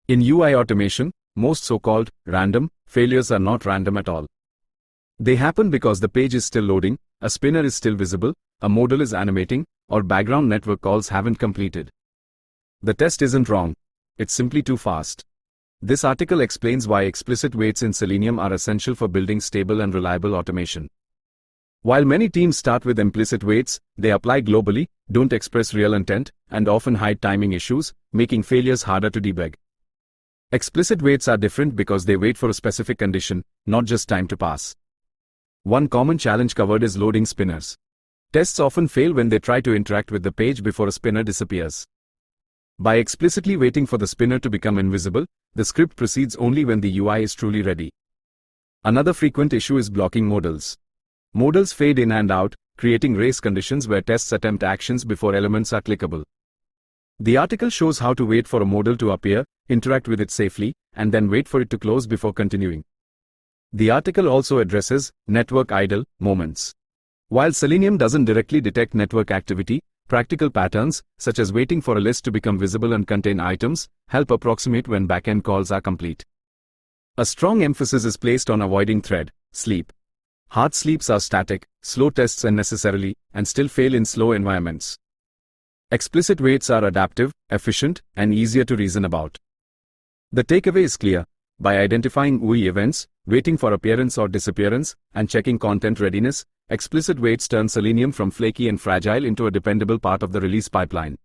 In UI automation, most so-called random failures are not random at all. They happen because the page is still loading, a spinner is still visible, a modal is animating, or background network calls haven't completed. The test isn't wrong. It's simply too fast. This article explains why explicit waits in Selenium are essential for building stable and reliable automation. While many teams start with implicit waits, they apply globally, don't express real intent, and often hide timing issues, making failures harder to debug. Explicit waits are different because they wait for a specific condition, not just time to pass. One common challenge covered is loading spinners. Tests often fail when they try to interact with the page before a spinner disappears. By explicitly waiting for the spinner to become invisible, the script proceeds only when the UI is truly ready. Another frequent issue is blocking modals. Modals fade in and out, creating race conditions where tests attempt actions before elements are clickable. The article shows how to wait for a modal to appear, interact with it safely, and then wait for it to close before continuing. The article also addresses network idle moments. While Selenium doesn't directly detect network activity, practical patterns, such as waiting for a list to become visible and contain items, help approximate when backend calls are complete. A strong emphasis is placed on avoiding thread sleep. Hard sleeps are static, slow tests unnecessarily, and still fail in slow environments. Explicit waits are adaptive, efficient, and easier to reason about. The takeaway is clear. By identifying UI events, waiting for appearance or disappearance, and checking content readiness, explicit waits turn Selenium from flaky and fragile into a dependable part of the release pipeline.